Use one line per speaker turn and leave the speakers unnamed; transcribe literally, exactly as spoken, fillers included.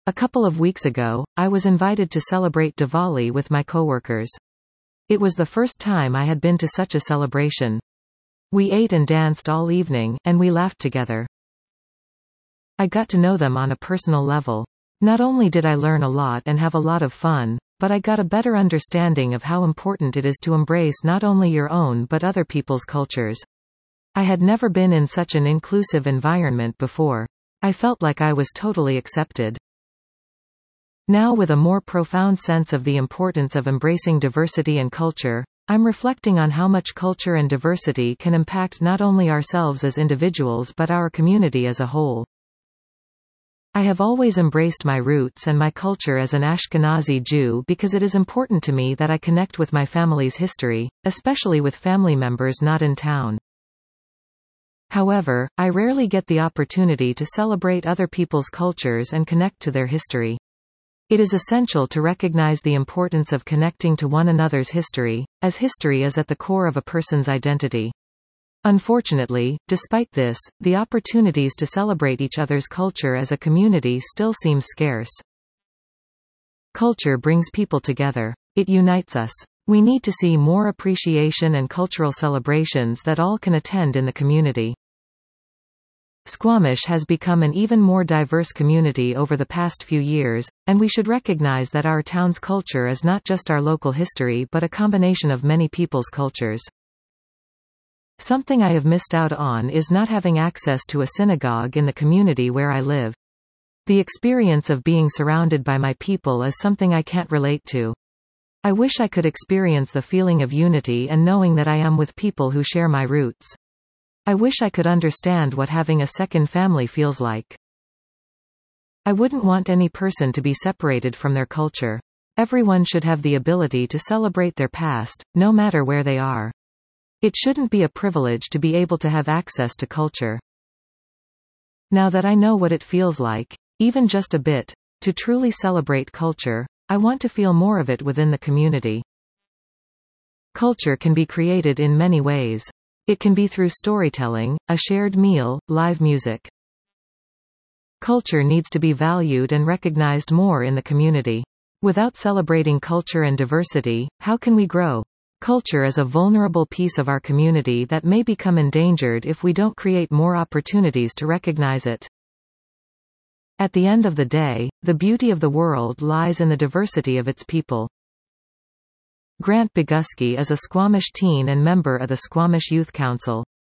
A couple of weeks ago, I was invited to celebrate Diwali with my coworkers. It was the first time I had been to such a celebration. We ate and danced all evening, and we laughed together. I got to know them on a personal level. Not only did I learn a lot and have a lot of fun, but I got a better understanding of how important it is to embrace not only your own but other people's cultures. I had never been in such an inclusive environment before. I felt like I was totally accepted. Now, with a more profound sense of the importance of embracing diversity and culture, I'm reflecting on how much culture and diversity can impact not only ourselves as individuals but our community as a whole. I have always embraced my roots and my culture as an Ashkenazi Jew because it is important to me that I connect with my family's history, especially with family members not in town. However, I rarely get the opportunity to celebrate other people's cultures and connect to their history. It is essential to recognize the importance of connecting to one another's history, as history is at the core of a person's identity. Unfortunately, despite this, the opportunities to celebrate each other's culture as a community still seem scarce. Culture brings people together. It unites us. We need to see more appreciation and cultural celebrations that all can attend in the community. Squamish has become an even more diverse community over the past few years, and we should recognize that our town's culture is not just our local history but a combination of many people's cultures. Something I have missed out on is not having access to a synagogue in the community where I live. The experience of being surrounded by my people is something I can't relate to. I wish I could experience the feeling of unity and knowing that I am with people who share my roots. I wish I could understand what having a second family feels like. I wouldn't want any person to be separated from their culture. Everyone should have the ability to celebrate their past, no matter where they are. It shouldn't be a privilege to be able to have access to culture. Now that I know what it feels like, even just a bit, to truly celebrate culture, I want to feel more of it within the community. Culture can be created in many ways. It can be through storytelling, a shared meal, live music. Culture needs to be valued and recognized more in the community. Without celebrating culture and diversity, how can we grow? Culture is a vulnerable piece of our community that may become endangered if we don't create more opportunities to recognize it. At the end of the day, the beauty of the world lies in the diversity of its people. Grant Boguski is a Squamish teen and member of the Squamish Youth Council.